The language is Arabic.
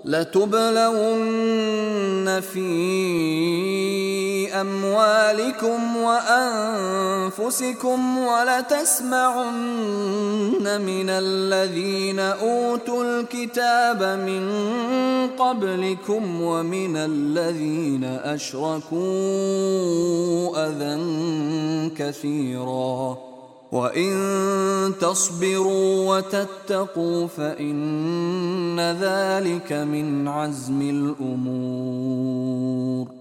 لتبلون في أموالكم وأنفسكم ولتسمعن من الذين أوتوا الكتاب من قبلكم ومن الذين أشركوا أذى كثيرا وإن تصبروا وتتقوا فإن ذلك من عزم الأمور